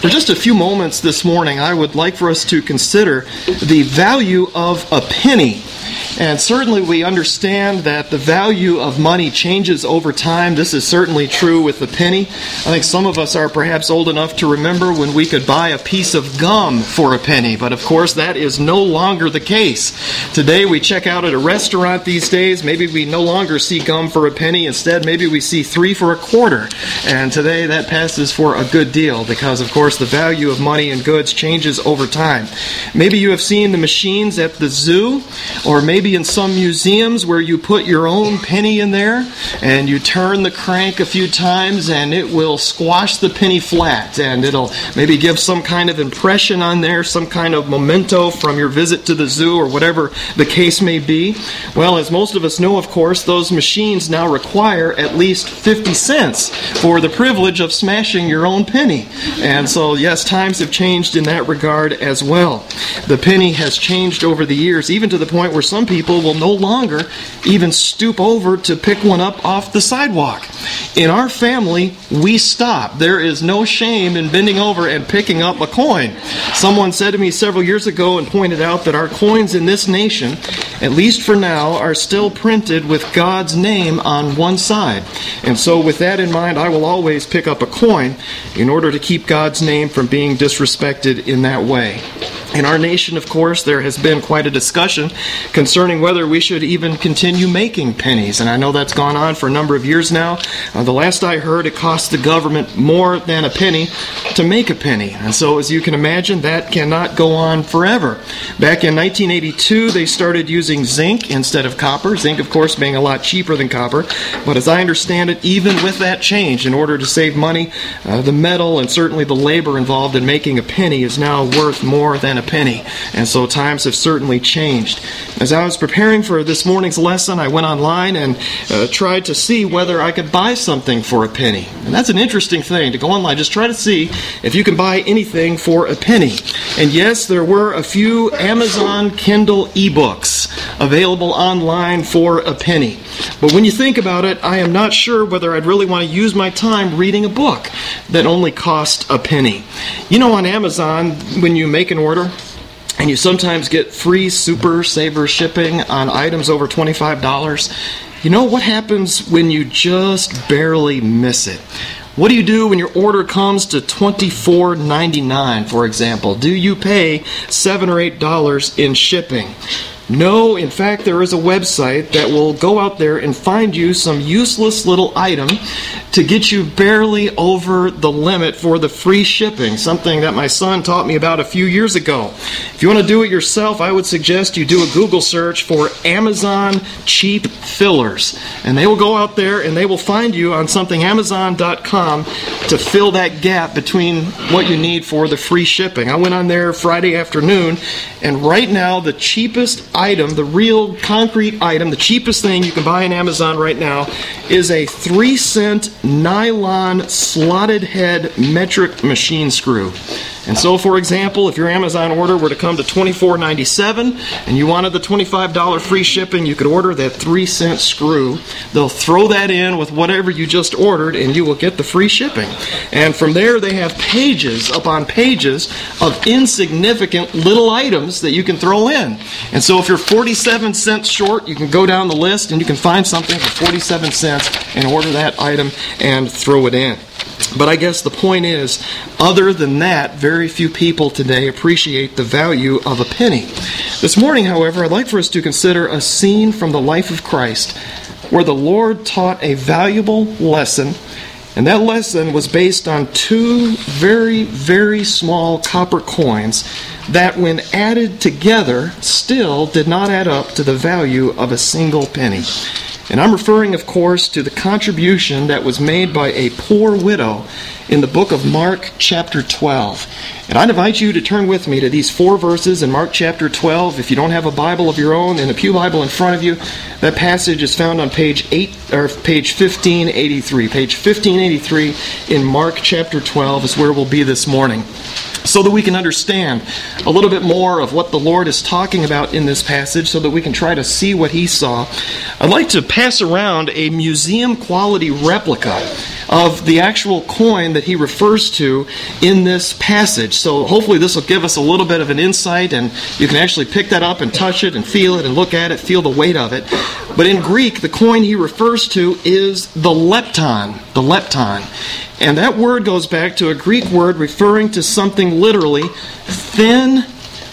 For just a few moments this morning, I would like for us to consider the value of a penny. And certainly we understand that the value of money changes over time. This is certainly true with the penny. I think some of us are perhaps old enough to remember when we could buy a piece of gum for a penny. But of course, that is no longer the case. Today we check out at a restaurant these days. Maybe we no longer see gum for a penny. Instead, maybe we see 3 for a quarter. And today that passes for a good deal because, of course, the value of money and goods changes over time. Maybe you have seen the machines at the zoo, or maybe in some museums where you put your own penny in there and you turn the crank a few times and it will squash the penny flat, and it'll maybe give some kind of impression on there, some kind of memento from your visit to the zoo or whatever the case may be. Well, as most of us know, of course, those machines now require at least 50 cents for the privilege of smashing your own penny. And so, yes, times have changed in that regard as well. The penny has changed over the years, even to the point where some people will no longer even stoop over to pick one up off the sidewalk. In our family, we stop. There is no shame in bending over and picking up a coin. Someone said to me several years ago and pointed out that our coins in this nation, at least for now, are still printed with God's name on one side. And so with that in mind, I will always pick up a coin in order to keep God's name from being disrespected in that way. In our nation, of course, there has been quite a discussion concerning whether we should even continue making pennies. And I know that's gone on for a number of years now. The last I heard, it costs the government more than a penny to make a penny. And so, as you can imagine, that cannot go on forever. Back in 1982, they started using zinc instead of copper. Zinc, of course, being a lot cheaper than copper. But as I understand it, even with that change, in order to save money, the metal and certainly the labor involved in making a penny is now worth more than a penny. And so times have certainly changed. As I was preparing for this morning's lesson, I went online and tried to see whether I could buy something for a penny. And that's an interesting thing, to go online. Just try to see if you can buy anything for a penny. And yes, there were a few Amazon Kindle ebooks available online for a penny. But when you think about it, I am not sure whether I'd really want to use my time reading a book that only cost a penny. You know, on Amazon, when you make an order, and you sometimes get free Super Saver shipping on items over $25, you know what happens when you just barely miss it? What do you do when your order comes to $24.99, for example? Do you pay $7 or $8 in shipping? No, in fact, there is a website that will go out there and find you some useless little item to get you barely over the limit for the free shipping, something that my son taught me about a few years ago. If you want to do it yourself, I would suggest you do a Google search for Amazon cheap fillers. And they will go out there and they will find you on something, Amazon.com, to fill that gap between what you need for the free shipping. I went on there Friday afternoon, and right now the cheapest item, the real concrete item, the cheapest thing you can buy on Amazon right now is a 3-cent nylon slotted head metric machine screw. And so, for example, if your Amazon order were to come to $24.97 and you wanted the $25 free shipping, you could order that 3-cent screw. They'll throw that in with whatever you just ordered and you will get the free shipping. And from there, they have pages upon pages of insignificant little items that you can throw in. And so if you're 47 cents short, you can go down the list and you can find something for 47 cents and order that item and throw it in. But I guess the point is, other than that, very few people today appreciate the value of a penny. This morning, however, I'd like for us to consider a scene from the life of Christ where the Lord taught a valuable lesson, and that lesson was based on 2 very, very small copper coins that, when added together, still did not add up to the value of a single penny. And I'm referring, of course, to the contribution that was made by a poor widow in the book of Mark chapter 12. And I'd invite you to turn with me to these 4 verses in Mark chapter 12. If you don't have a Bible of your own and a pew Bible in front of you, that passage is found on page 1583. Page 1583 in Mark chapter 12 is where we'll be this morning, so that we can understand a little bit more of what the Lord is talking about in this passage, so that we can try to see what He saw. I'd like to pass around a museum-quality replica of the actual coin that he refers to in this passage. So hopefully this will give us a little bit of an insight, and you can actually pick that up and touch it and feel it and look at it, feel the weight of it. But in Greek, the coin he refers to is the lepton. The lepton. And that word goes back to a Greek word referring to something literally thin,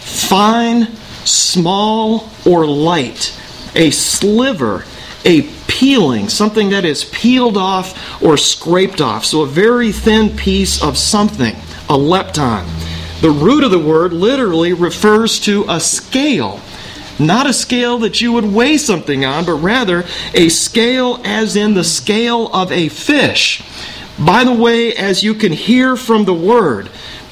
fine, small, or light. A sliver, a peeling, something that is peeled off or scraped off. So a very thin piece of something, a lepton. The root of the word literally refers to a scale. Not a scale that you would weigh something on, but rather a scale as in the scale of a fish. By the way, as you can hear from the word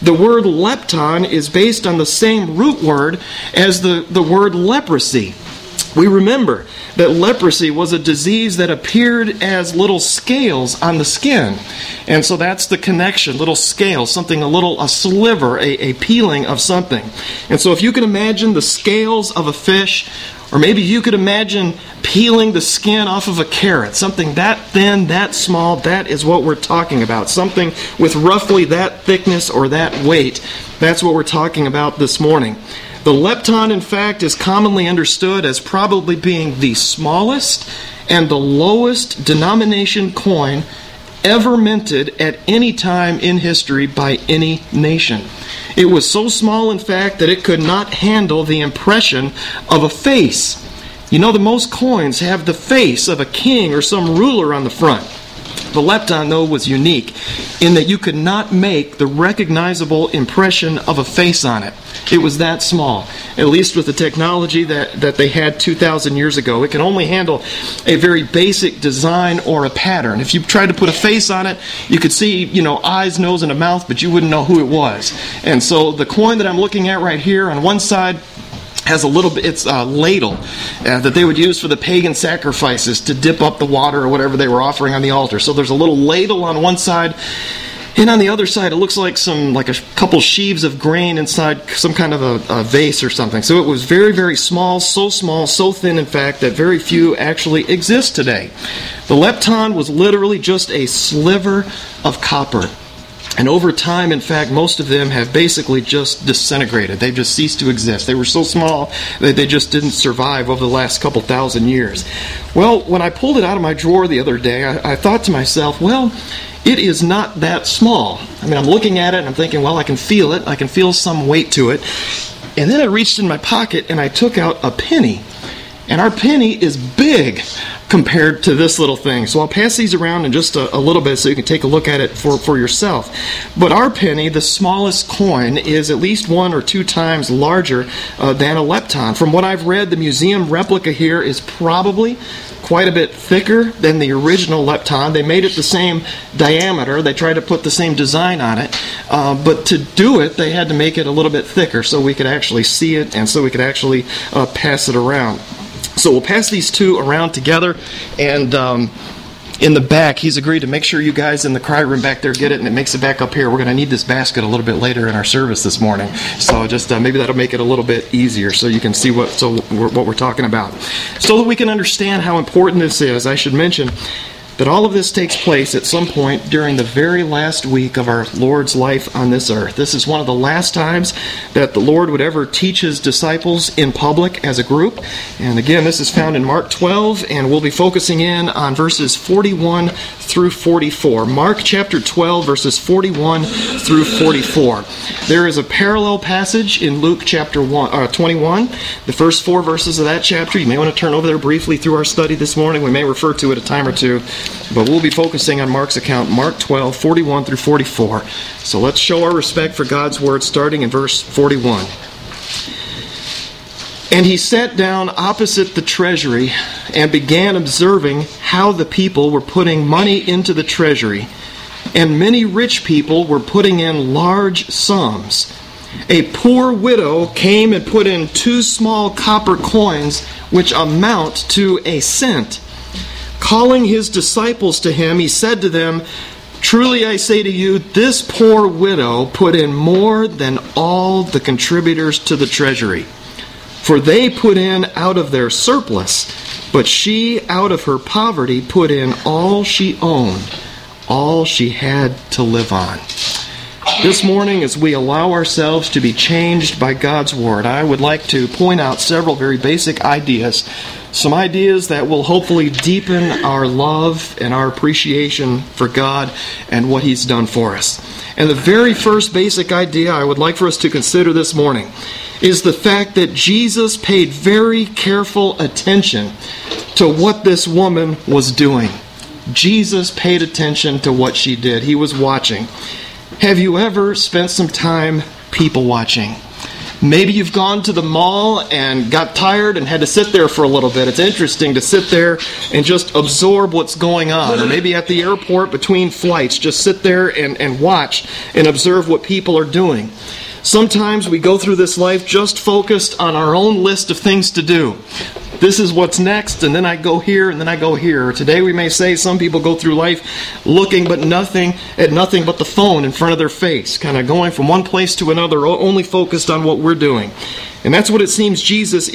lepton is based on the same root word as the word leprosy. We remember that leprosy was a disease that appeared as little scales on the skin. And so that's the connection, little scales, something a sliver, a peeling of something. And so if you can imagine the scales of a fish, or maybe you could imagine peeling the skin off of a carrot, something that thin, that small, that is what we're talking about. Something with roughly that thickness or that weight. That's what we're talking about this morning. The lepton, in fact, is commonly understood as probably being the smallest and the lowest denomination coin ever minted at any time in history by any nation. It was so small, in fact, that it could not handle the impression of a face. You know, the most coins have the face of a king or some ruler on the front. The lepton, though, was unique in that you could not make the recognizable impression of a face on it. It was that small, at least with the technology that they had 2,000 years ago. It can only handle a very basic design or a pattern. If you tried to put a face on it, you could see, eyes, nose, and a mouth, but you wouldn't know who it was. And so the coin that I'm looking at right here, on one side, has a little bit, it's a ladle that they would use for the pagan sacrifices to dip up the water or whatever they were offering on the altar. So there's a little ladle on one side, and on the other side it looks like a couple sheaves of grain inside some kind of a vase or something. So it was very, very small, so thin in fact that very few actually exist today. The lepton was literally just a sliver of copper. And over time, in fact, most of them have basically just disintegrated. They've just ceased to exist. They were so small that they just didn't survive over the last couple thousand years. Well, when I pulled it out of my drawer the other day, I thought to myself, well, it is not that small. I mean, I'm looking at it and I'm thinking, well, I can feel it. I can feel some weight to it. And then I reached in my pocket and I took out a penny. And our penny is big compared to this little thing. So I'll pass these around in just a little bit so you can take a look at it for yourself. But our penny, the smallest coin, is at least 1 or 2 times larger than a lepton. From what I've read, the museum replica here is probably quite a bit thicker than the original lepton. They made it the same diameter. They tried to put the same design on it. But to do it, they had to make it a little bit thicker so we could actually see it and so we could actually pass it around. So we'll pass these two around together, and in the back, he's agreed to make sure you guys in the cry room back there get it, and it makes it back up here. We're going to need this basket a little bit later in our service this morning, so just maybe that'll make it a little bit easier so you can see what we're talking about. So that we can understand how important this is, I should mention that all of this takes place at some point during the very last week of our Lord's life on this earth. This is one of the last times that the Lord would ever teach His disciples in public as a group. And again, this is found in Mark 12, and we'll be focusing in on verses 41 through 44. Mark chapter 12, verses 41 through 44. There is a parallel passage in Luke chapter 21. The first 4 verses of that chapter, you may want to turn over there briefly through our study this morning. We may refer to it a time or two. But we'll be focusing on Mark's account, Mark 12, 41 through 44. So let's show our respect for God's word, starting in verse 41. And he sat down opposite the treasury and began observing how the people were putting money into the treasury. And many rich people were putting in large sums. A poor widow came and put in 2 small copper coins, which amount to a cent. Calling his disciples to him, he said to them, "Truly I say to you, this poor widow put in more than all the contributors to the treasury. For they put in out of their surplus, but she out of her poverty put in all she owned, all she had to live on. This morning, as we allow ourselves to be changed by God's Word, I would like to point out several very basic ideas, some ideas that will hopefully deepen our love and our appreciation for God and what He's done for us. And the very first basic idea I would like for us to consider this morning is the fact that Jesus paid very careful attention to what this woman was doing. Jesus paid attention to what she did. He was watching. Have you ever spent some time people watching? Maybe you've gone to the mall and got tired and had to sit there for a little bit. It's interesting to sit there and just absorb what's going on. Or maybe at the airport between flights, just sit there and watch and observe what people are doing. Sometimes we go through this life just focused on our own list of things to do. This is what's next, and then I go here, and then I go here. Today we may say some people go through life looking at nothing but the phone in front of their face, kind of going from one place to another, only focused on what we're doing. And that's what it seems Jesus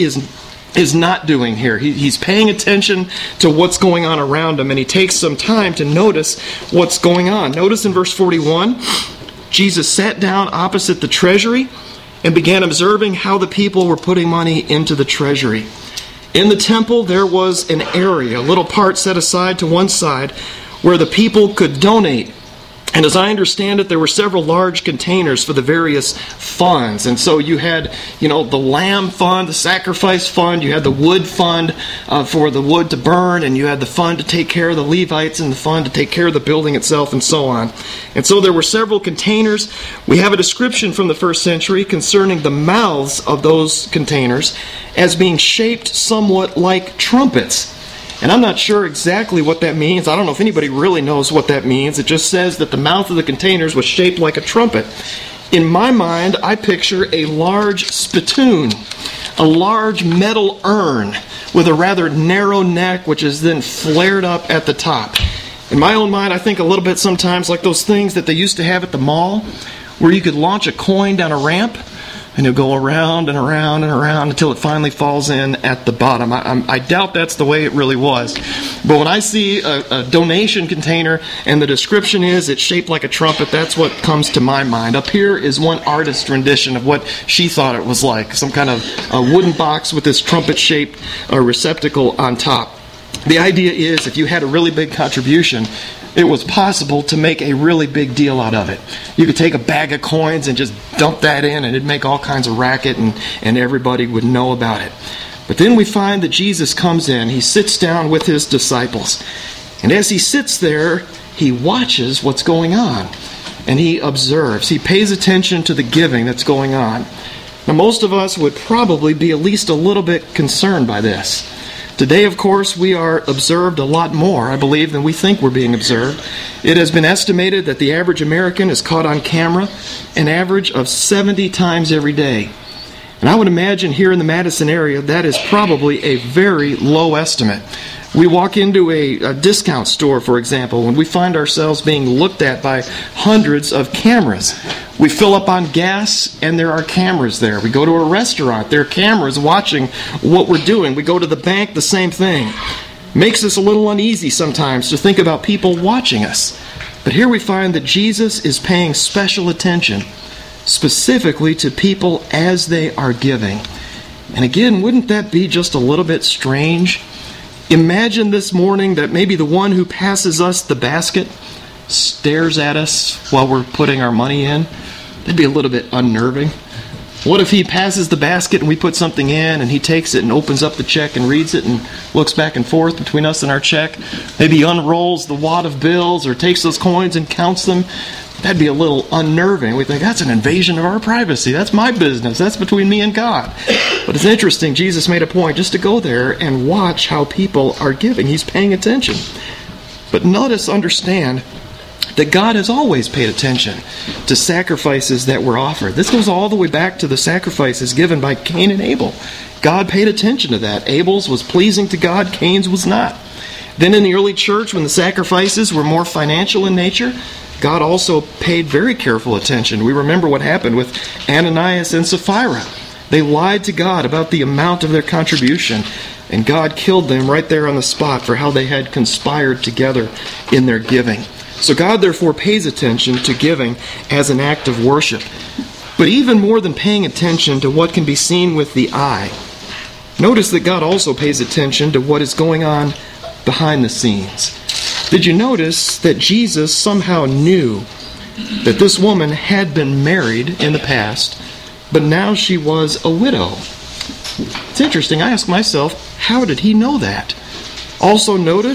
is not doing here. He's paying attention to what's going on around him, and he takes some time to notice what's going on. Notice in verse 41, Jesus sat down opposite the treasury and began observing how the people were putting money into the treasury. In the temple, there was an area, a little part set aside to one side, where the people could donate. And as I understand it, there were several large containers for the various funds. And so you had, the lamb fund, the sacrifice fund, you had the wood fund for the wood to burn, and you had the fund to take care of the Levites and the fund to take care of the building itself and so on. And so there were several containers. We have a description from the first century concerning the mouths of those containers as being shaped somewhat like trumpets. And I'm not sure exactly what that means. I don't know if anybody really knows what that means. It just says that the mouth of the containers was shaped like a trumpet. In my mind, I picture a large spittoon, a large metal urn with a rather narrow neck, which is then flared up at the top. In my own mind, I think a little bit sometimes like those things that they used to have at the mall, where you could launch a coin down a ramp, and it'll go around and around and around until it finally falls in at the bottom. I doubt that's the way it really was. But when I see a donation container and the description is it's shaped like a trumpet, that's what comes to my mind. Up here is one artist's rendition of what she thought it was like. Some kind of a wooden box with this trumpet-shaped receptacle on top. The idea is if you had a really big contribution, it was possible to make a really big deal out of it. You could take a bag of coins and just dump that in, and it'd make all kinds of racket, and everybody would know about it. But then we find that Jesus comes in. He sits down with his disciples. And as he sits there, he watches what's going on. And he observes. He pays attention to the giving that's going on. Now, most of us would probably be at least a little bit concerned by this. Today, of course, we are observed a lot more, I believe, than we think we're being observed. It has been estimated that the average American is caught on camera an average of 70 times every day. And I would imagine here in the Madison area, that is probably a very low estimate. We walk into a discount store, for example, and we find ourselves being looked at by hundreds of cameras. We fill up on gas, and there are cameras there. We go to a restaurant, there are cameras watching what we're doing. We go to the bank, the same thing. Makes us a little uneasy sometimes to think about people watching us. But here we find that Jesus is paying special attention, specifically to people as they are giving. And again, wouldn't that be just a little bit strange? Imagine this morning that maybe the one who passes us the basket stares at us while we're putting our money in. That'd be a little bit unnerving. What if he passes the basket and we put something in and he takes it and opens up the check and reads it and looks back and forth between us and our check? Maybe he unrolls the wad of bills or takes those coins and counts them. That'd be a little unnerving. We think, that's an invasion of our privacy. That's my business. That's between me and God. But it's interesting, Jesus made a point just to go there and watch how people are giving. He's paying attention. But notice, understand, that God has always paid attention to sacrifices that were offered. This goes all the way back to the sacrifices given by Cain and Abel. God paid attention to that. Abel's was pleasing to God, Cain's was not. Then in the early church, when the sacrifices were more financial in nature, God also paid very careful attention. We remember what happened with Ananias and Sapphira. They lied to God about the amount of their contribution, and God killed them right there on the spot for how they had conspired together in their giving. So God therefore pays attention to giving as an act of worship. But even more than paying attention to what can be seen with the eye, notice that God also pays attention to what is going on behind the scenes. Did you notice that Jesus somehow knew that this woman had been married in the past, but now she was a widow? It's interesting. I ask myself, how did he know that? Also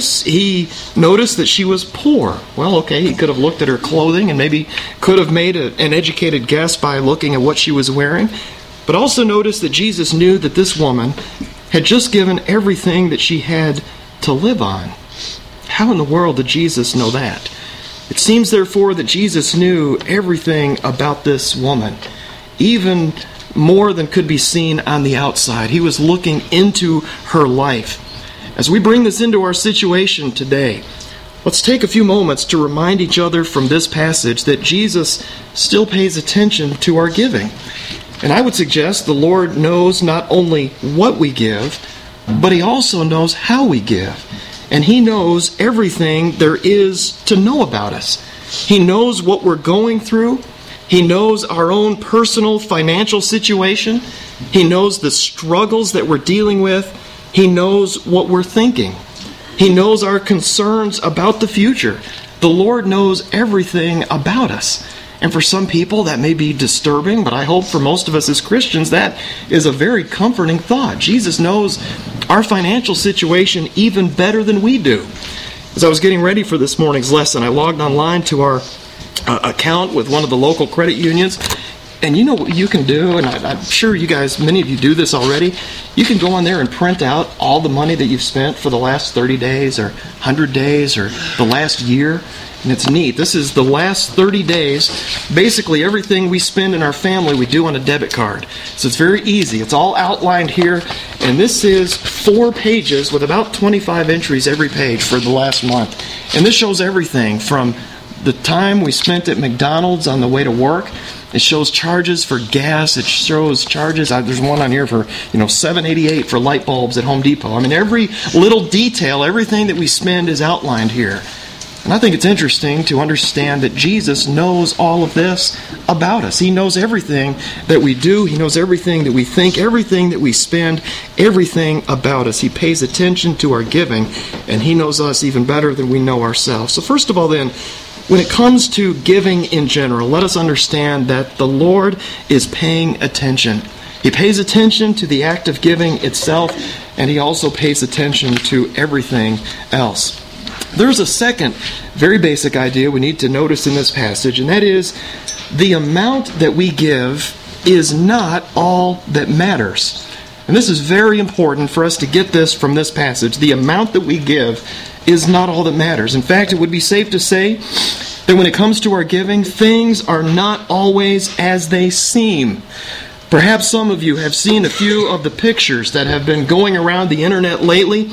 he noticed that she was poor. Well, okay, he could have looked at her clothing and maybe could have made an educated guess by looking at what she was wearing. But also notice that Jesus knew that this woman had just given everything that she had to live on. How in the world did Jesus know that? It seems, therefore, that Jesus knew everything about this woman, even more than could be seen on the outside. He was looking into her life. As we bring this into our situation today, let's take a few moments to remind each other from this passage that Jesus still pays attention to our giving. And I would suggest the Lord knows not only what we give, but He also knows how we give. And He knows everything there is to know about us. He knows what we're going through. He knows our own personal financial situation. He knows the struggles that we're dealing with. He knows what we're thinking. He knows our concerns about the future. The Lord knows everything about us. And for some people that may be disturbing, but I hope for most of us as Christians that is a very comforting thought. Jesus knows our financial situation even better than we do. As I was getting ready for this morning's lesson, I logged online to our account with one of the local credit unions. And you know what you can do, and I'm sure you guys, many of you do this already, you can go on there and print out all the money that you've spent for the last 30 days or 100 days or the last year. And it's neat. This is the last 30 days. Basically, everything we spend in our family, we do on a debit card. So it's very easy. It's all outlined here. And this is 4 pages with about 25 entries every page for the last month. And this shows everything from the time we spent at McDonald's on the way to work. It shows charges for gas. It shows charges. There's one on here for $7.88 for light bulbs at Home Depot. I mean, every little detail, everything that we spend is outlined here. And I think it's interesting to understand that Jesus knows all of this about us. He knows everything that we do. He knows everything that we think, everything that we spend, everything about us. He pays attention to our giving, and He knows us even better than we know ourselves. So first of all then, when it comes to giving in general, let us understand that the Lord is paying attention. He pays attention to the act of giving itself, and He also pays attention to everything else. There's a second very basic idea we need to notice in this passage, and that is the amount that we give is not all that matters. And this is very important for us to get this from this passage. The amount that we give is not all that matters. In fact, it would be safe to say that when it comes to our giving, things are not always as they seem. Perhaps some of you have seen a few of the pictures that have been going around the internet lately.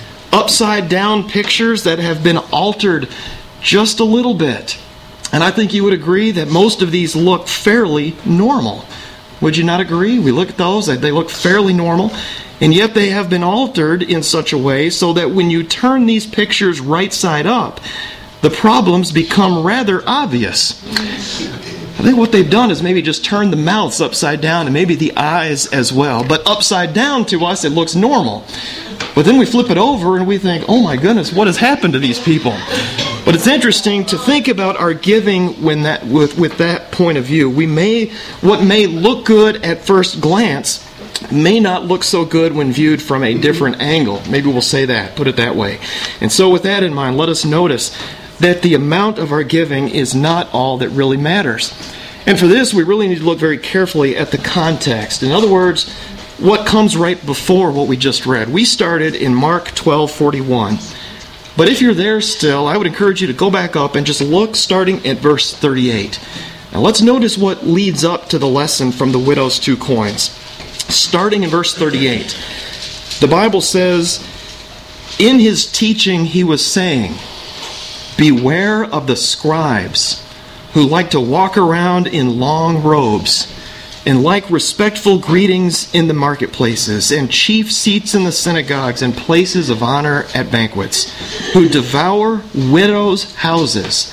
Upside down pictures that have been altered just a little bit. And I think you would agree that most of these look fairly normal. Would you not agree? We look at those, they look fairly normal. And yet they have been altered in such a way so that when you turn these pictures right side up, the problems become rather obvious. I think what they've done is maybe just turn the mouths upside down and maybe the eyes as well. But upside down to us, it looks normal. But then we flip it over and we think, oh my goodness, what has happened to these people? But it's interesting to think about our giving with that point of view. What may look good at first glance may not look so good when viewed from a different angle. Maybe we'll say that, put it that way. And so with that in mind, let us notice that the amount of our giving is not all that really matters. And for this, we really need to look very carefully at the context. In other words, what comes right before what we just read. We started in Mark 12:41. But if you're there still, I would encourage you to go back up and just look starting at verse 38. Now let's notice what leads up to the lesson from the widow's 2 coins. Starting in verse 38, the Bible says, in His teaching He was saying, beware of the scribes who like to walk around in long robes and like respectful greetings in the marketplaces and chief seats in the synagogues and places of honor at banquets, who devour widows' houses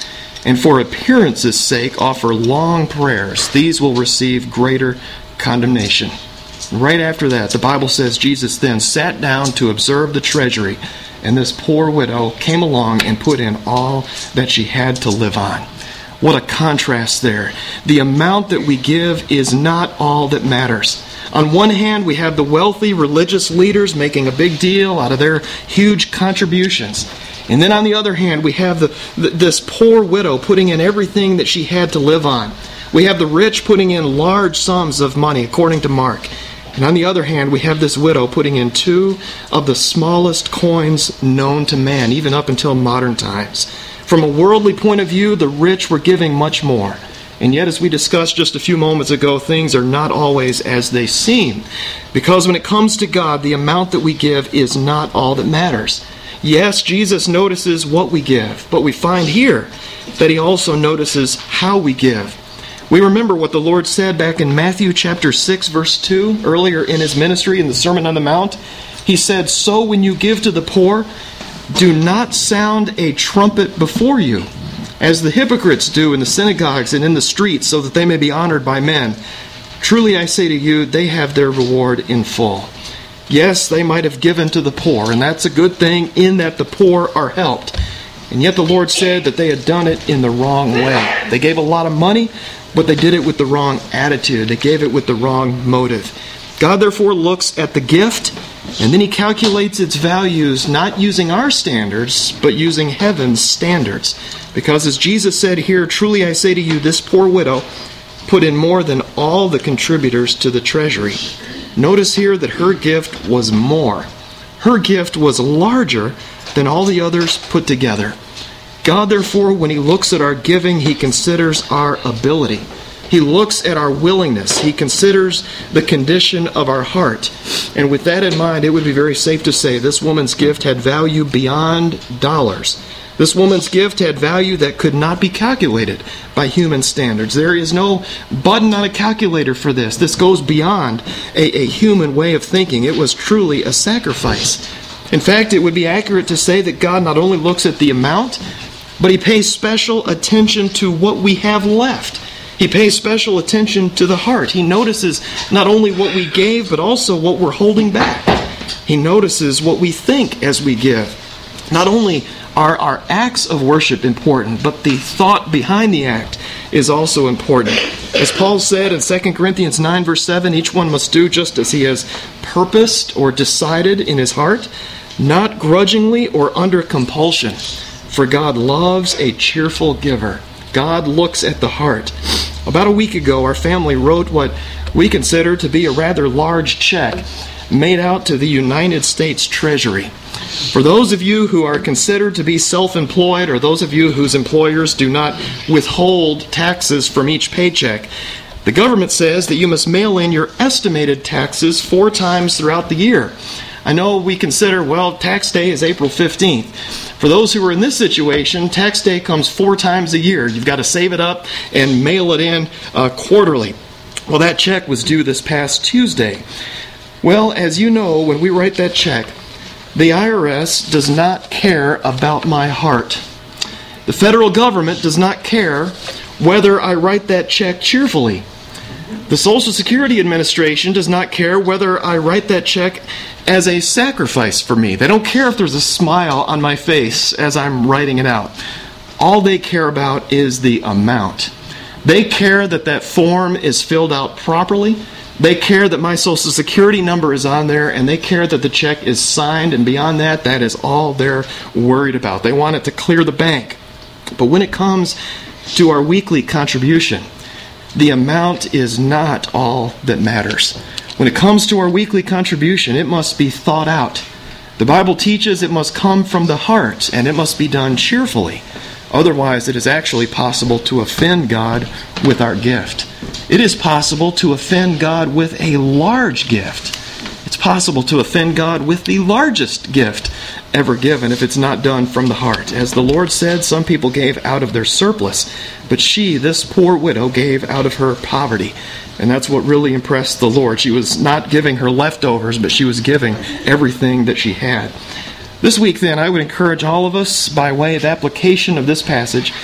and for appearance's sake offer long prayers, these will receive greater condemnation. Right after that, the Bible says Jesus then sat down to observe the treasury, and this poor widow came along and put in all that she had to live on. What a contrast there. The amount that we give is not all that matters. On one hand, we have the wealthy religious leaders making a big deal out of their huge contributions. And then on the other hand, we have this poor widow putting in everything that she had to live on. We have the rich putting in large sums of money, according to Mark. And on the other hand, we have this widow putting in 2 of the smallest coins known to man, even up until modern times. From a worldly point of view, the rich were giving much more. And yet, as we discussed just a few moments ago, things are not always as they seem. Because when it comes to God, the amount that we give is not all that matters. Yes, Jesus notices what we give, but we find here that he also notices how we give. We remember what the Lord said back in Matthew chapter 6, verse 2, earlier in his ministry in the Sermon on the Mount. He said, "So when you give to the poor, do not sound a trumpet before you, as the hypocrites do in the synagogues and in the streets, so that they may be honored by men. Truly I say to you, they have their reward in full." Yes, they might have given to the poor, and that's a good thing in that the poor are helped. And yet the Lord said that they had done it in the wrong way. They gave a lot of money, but they did it with the wrong attitude. They gave it with the wrong motive. God therefore looks at the gift, and then he calculates its values not using our standards, but using heaven's standards. Because as Jesus said here, "Truly I say to you, this poor widow put in more than all the contributors to the treasury." Notice here that her gift was more. Her gift was larger than all the others put together. God, therefore, when he looks at our giving, he considers our ability. He looks at our willingness. He considers the condition of our heart. And with that in mind, it would be very safe to say this woman's gift had value beyond dollars. This woman's gift had value that could not be calculated by human standards. There is no button on a calculator for this. This goes beyond a human way of thinking. It was truly a sacrifice. In fact, it would be accurate to say that God not only looks at the amount, but he pays special attention to what we have left. He pays special attention to the heart. He notices not only what we gave, but also what we're holding back. He notices what we think as we give. Not only are our acts of worship important, but the thought behind the act is also important. As Paul said in 2 Corinthians 9, verse 7, each one must do just as he has purposed or decided in his heart, not grudgingly or under compulsion. For God loves a cheerful giver. God looks at the heart. About a week ago, our family wrote what we consider to be a rather large check made out to the United States Treasury. For those of you who are considered to be self-employed, or those of you whose employers do not withhold taxes from each paycheck, the government says that you must mail in your estimated taxes 4 times throughout the year. I know we consider, well, tax day is April 15th. For those who are in this situation, tax day comes 4 times a year. You've got to save it up and mail it in quarterly. Well, that check was due this past Tuesday. Well, as you know, when we write that check, the IRS does not care about my heart. The federal government does not care whether I write that check cheerfully. The Social Security Administration does not care whether I write that check as a sacrifice for me. They don't care if there's a smile on my face as I'm writing it out. All they care about is the amount. They care that that form is filled out properly. They care that my Social Security number is on there, and they care that the check is signed, and beyond that, that is all they're worried about. They want it to clear the bank. But when it comes to our weekly contribution, the amount is not all that matters. When it comes to our weekly contribution, it must be thought out. The Bible teaches it must come from the heart, and it must be done cheerfully. Otherwise, it is actually possible to offend God with our gift. It is possible to offend God with a large gift. It's possible to offend God with the largest gift ever given if it's not done from the heart. As the Lord said, some people gave out of their surplus, but she, this poor widow, gave out of her poverty. And that's what really impressed the Lord. She was not giving her leftovers, but she was giving everything that she had. This week, then, I would encourage all of us, by way of application of this passage,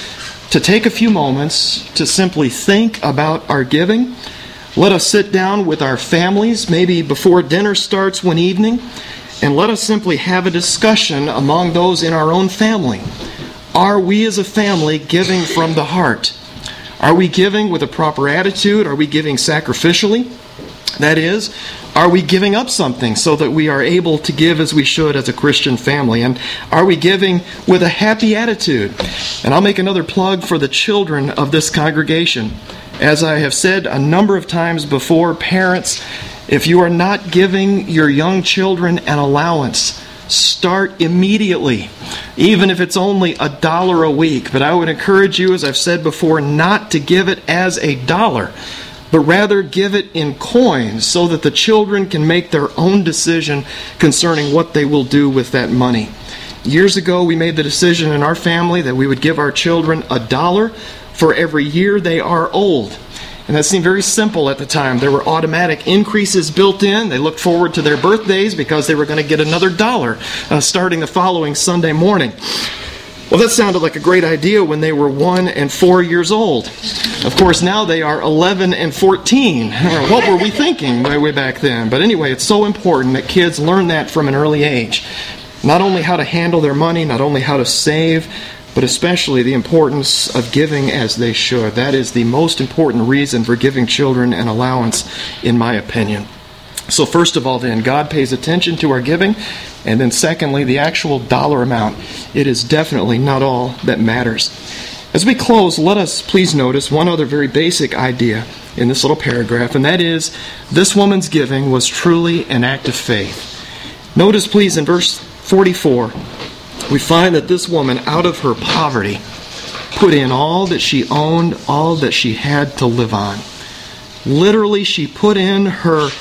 to take a few moments to simply think about our giving. Let us sit down with our families, maybe before dinner starts one evening, and let us simply have a discussion among those in our own family. Are we as a family giving from the heart? Are we giving with a proper attitude? Are we giving sacrificially? That is, are we giving up something so that we are able to give as we should as a Christian family? And are we giving with a happy attitude? And I'll make another plug for the children of this congregation. As I have said a number of times before, parents, if you are not giving your young children an allowance, start immediately, even if it's only $1 a week. But I would encourage you, as I've said before, not to give it as $1, but rather give it in coins so that the children can make their own decision concerning what they will do with that money. Years ago, we made the decision in our family that we would give our children $1 for every year they are old. And that seemed very simple at the time. There were automatic increases built in. They looked forward to their birthdays because they were going to get another $1 starting the following Sunday morning. Well, that sounded like a great idea when they were 1 and 4 years old. Of course, now they are 11 and 14. What were we thinking way back then? But anyway, it's so important that kids learn that from an early age. Not only how to handle their money, not only how to save, but especially the importance of giving as they should. That is the most important reason for giving children an allowance, in my opinion. So first of all then, God pays attention to our giving. And then secondly, the actual dollar amount. It is definitely not all that matters. As we close, let us please notice one other very basic idea in this little paragraph, and that is this woman's giving was truly an act of faith. Notice please in verse 44, we find that this woman, out of her poverty, put in all that she owned, all that she had to live on. Literally, she put in her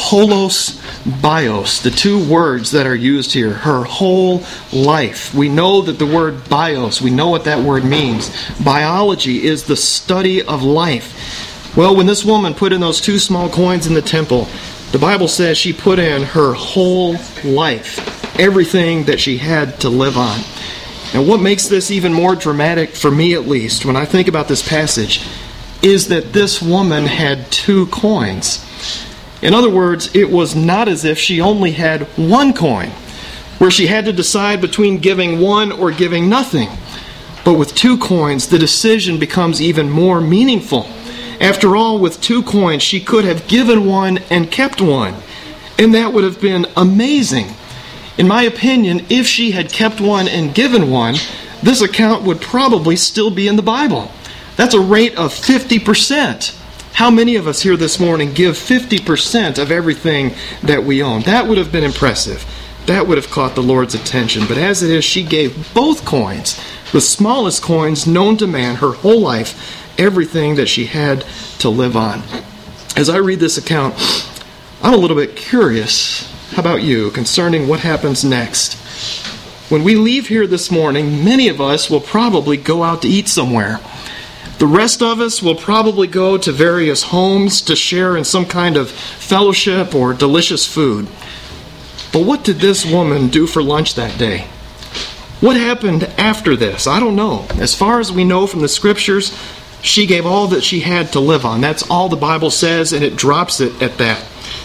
holos bios, the two words that are used here, her whole life. We know that the word bios, we know what that word means. Biology is the study of life. Well, when this woman put in those 2 small coins in the temple, the Bible says she put in her whole life, everything that she had to live on. And what makes this even more dramatic, for me at least, when I think about this passage, is that this woman had 2 coins. In other words, it was not as if she only had 1 coin, where she had to decide between giving 1 or giving nothing. But with 2 coins, the decision becomes even more meaningful. After all, with 2 coins, she could have given 1 and kept 1. And that would have been amazing. In my opinion, if she had kept 1 and given 1, this account would probably still be in the Bible. That's a rate of 50%. How many of us here this morning give 50% of everything that we own? That would have been impressive. That would have caught the Lord's attention. But as it is, she gave both coins, the smallest coins known to man, her whole life, everything that she had to live on. As I read this account, I'm a little bit curious, how about you, concerning what happens next. When we leave here this morning, many of us will probably go out to eat somewhere. The rest of us will probably go to various homes to share in some kind of fellowship or delicious food. But what did this woman do for lunch that day? What happened after this? I don't know. As far as we know from the Scriptures, she gave all that she had to live on. That's all the Bible says, and it drops it at that.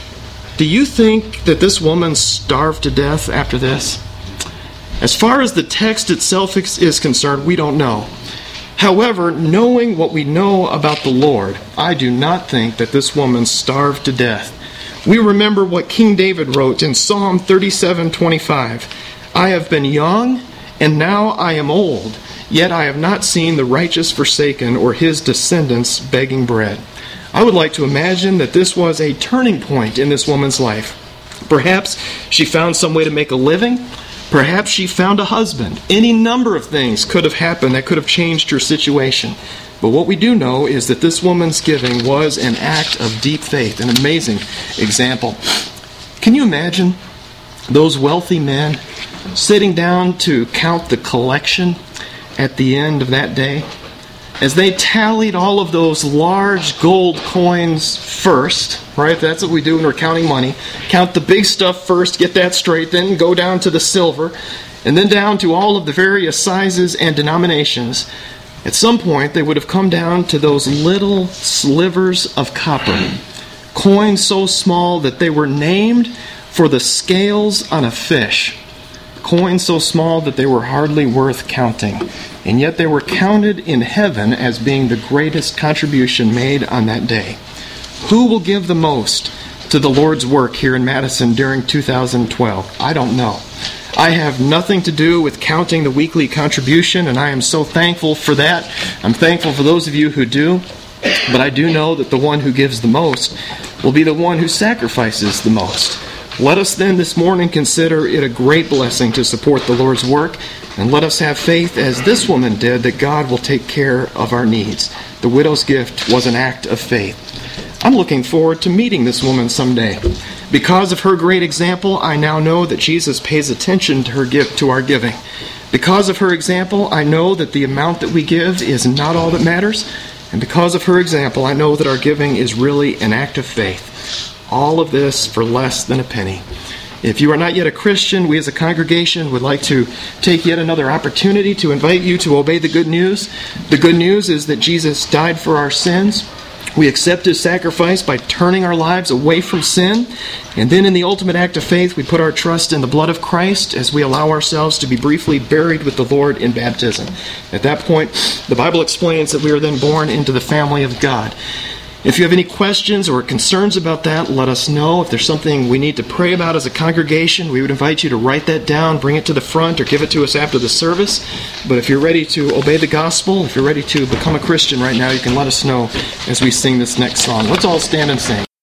Do you think that this woman starved to death after this? As far as the text itself is concerned, we don't know. However, knowing what we know about the Lord, I do not think that this woman starved to death. We remember what King David wrote in Psalm 37:25. I have been young, and now I am old, yet I have not seen the righteous forsaken or his descendants begging bread. I would like to imagine that this was a turning point in this woman's life. Perhaps she found some way to make a living. Perhaps she found a husband. Any number of things could have happened that could have changed her situation. But what we do know is that this woman's giving was an act of deep faith, an amazing example. Can you imagine those wealthy men sitting down to count the collection at the end of that day? As they tallied all of those large gold coins first, right? That's what we do when we're counting money. Count the big stuff first, get that straight, then go down to the silver, and then down to all of the various sizes and denominations. At some point, they would have come down to those little slivers of copper, coins so small that they were named for the scales on a fish, coins so small that they were hardly worth counting, and yet they were counted in heaven as being the greatest contribution made on that day. Who will give the most to the Lord's work here in Madison during 2012? I don't know. I have nothing to do with counting the weekly contribution, and I am so thankful for that. I'm thankful for those of you who do, but I do know that the one who gives the most will be the one who sacrifices the most. Let us then this morning consider it a great blessing to support the Lord's work, and let us have faith as this woman did that God will take care of our needs. The widow's gift was an act of faith. I'm looking forward to meeting this woman someday. Because of her great example, I now know that Jesus pays attention to our giving. Because of her example, I know that the amount that we give is not all that matters. And because of her example, I know that our giving is really an act of faith. All of this for less than a penny. If you are not yet a Christian, we as a congregation would like to take yet another opportunity to invite you to obey the good news. The good news is that Jesus died for our sins. We accept His sacrifice by turning our lives away from sin. And then in the ultimate act of faith, we put our trust in the blood of Christ as we allow ourselves to be briefly buried with the Lord in baptism. At that point, the Bible explains that we are then born into the family of God. If you have any questions or concerns about that, let us know. If there's something we need to pray about as a congregation, we would invite you to write that down, bring it to the front, or give it to us after the service. But if you're ready to obey the gospel, if you're ready to become a Christian right now, you can let us know as we sing this next song. Let's all stand and sing.